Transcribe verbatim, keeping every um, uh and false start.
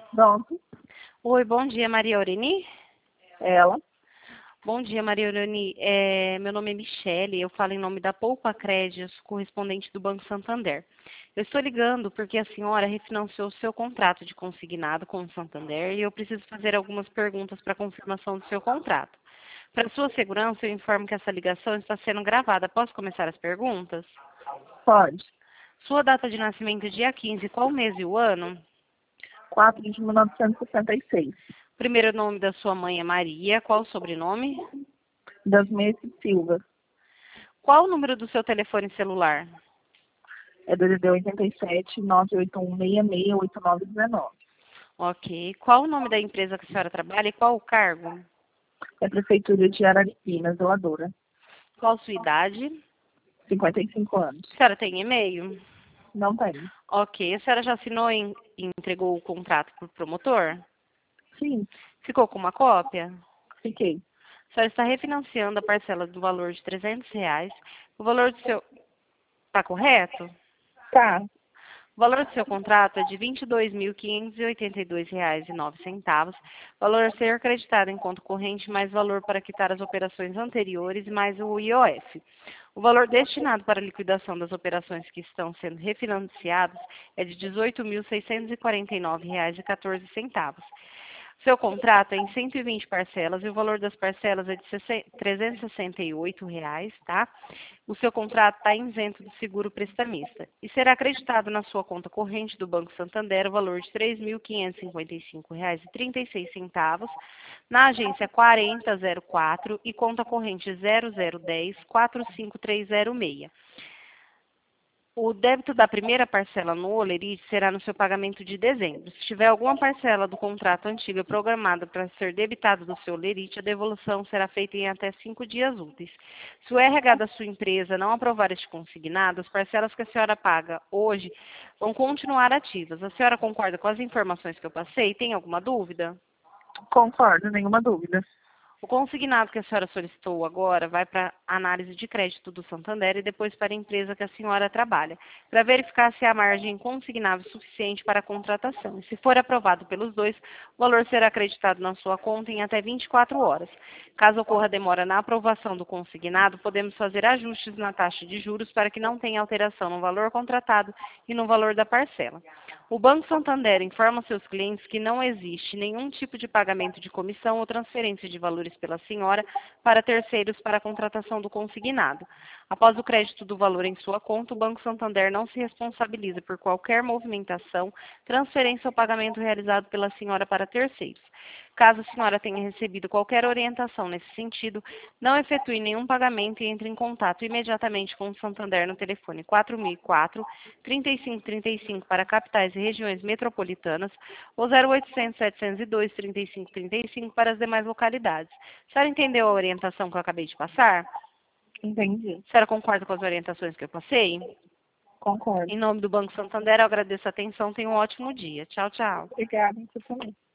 Pronto, Oi, bom dia, Maria Aureni. ela. Bom dia, Maria Aureni. É, meu nome é Michele, eu falo em nome da Poupa Créditos, correspondente do Banco Santander. Eu estou ligando porque a senhora refinanciou o seu contrato de consignado com o Santander e eu preciso fazer algumas perguntas para confirmação do seu contrato. Para sua segurança, eu informo que essa ligação está sendo gravada. Posso começar as perguntas? Pode. Sua data de nascimento é dia quinze, qual o mês e o ano? quatro de mil novecentos e sessenta e seis. Primeiro nome da sua mãe é Maria, qual o sobrenome? Das Messi Silva. Qual o número do seu telefone celular? É D D D oitenta e sete, nove oito um, seis seis oito nove um nove. Ok. Qual o nome da empresa que a senhora trabalha e qual o cargo? É Prefeitura de Araripina, zeladora. Qual sua idade? cinquenta e cinco anos. A senhora tem e-mail? Não tem. Ok. A senhora já assinou e e entregou o contrato para o promotor? Sim, Ficou com uma cópia? fiquei. A senhora está refinanciando a parcela do valor de trezentos reais. O valor do seu... Está correto? Tá, O valor do seu contrato é de vinte e dois mil quinhentos e oitenta e dois reais e nove centavos. Valor a ser acreditado em conta corrente, mais valor para quitar as operações anteriores, mais o I O F. O valor destinado para a liquidação das operações que estão sendo refinanciadas é de dezoito mil seiscentos e quarenta e nove reais e quatorze centavos. Seu contrato é em cento e vinte parcelas e o valor das parcelas é de trezentos e sessenta e oito reais, tá? O seu contrato está isento do seguro prestamista e será acreditado na sua conta corrente do Banco Santander o valor de três mil quinhentos e cinquenta e cinco reais e trinta e seis centavos na agência quarenta zero quatro e conta corrente zero zero um zero quatro cinco três zero seis. O débito da primeira parcela no Olerite será no seu pagamento de dezembro. Se tiver alguma parcela do contrato antigo programada para ser debitada do seu Olerite, a devolução será feita em até cinco dias úteis. Se o R H da sua empresa não aprovar este consignado, as parcelas que a senhora paga hoje vão continuar ativas. A senhora concorda com as informações que eu passei? Tem alguma dúvida? concordo, nenhuma dúvida. O consignado que a senhora solicitou agora vai para a análise de crédito do Santander e depois para a empresa que a senhora trabalha, para verificar se há margem consignável suficiente para a contratação. E se for aprovado pelos dois, o valor será acreditado na sua conta em até vinte e quatro horas. Caso ocorra demora na aprovação do consignado, podemos fazer ajustes na taxa de juros para que não tenha alteração no valor contratado e no valor da parcela. O Banco Santander informa seus clientes que não existe nenhum tipo de pagamento de comissão ou transferência de valores pela senhora para terceiros para a contratação do consignado. Após o crédito do valor em sua conta, o Banco Santander não se responsabiliza por qualquer movimentação, transferência ou pagamento realizado pela senhora para terceiros. Caso a senhora tenha recebido qualquer orientação nesse sentido, não efetue nenhum pagamento e entre em contato imediatamente com o Santander no telefone quatro mil e quatro, trinta e cinco trinta e cinco para capitais e regiões metropolitanas ou zero oitocentos, setecentos e dois, trinta e cinco trinta e cinco para as demais localidades. A senhora entendeu a orientação que eu acabei de passar? Entendi. A senhora concorda com as orientações que eu passei? Concordo. Em nome do Banco Santander, eu agradeço a atenção. Tenha um ótimo dia. Tchau, tchau. Obrigada, você também.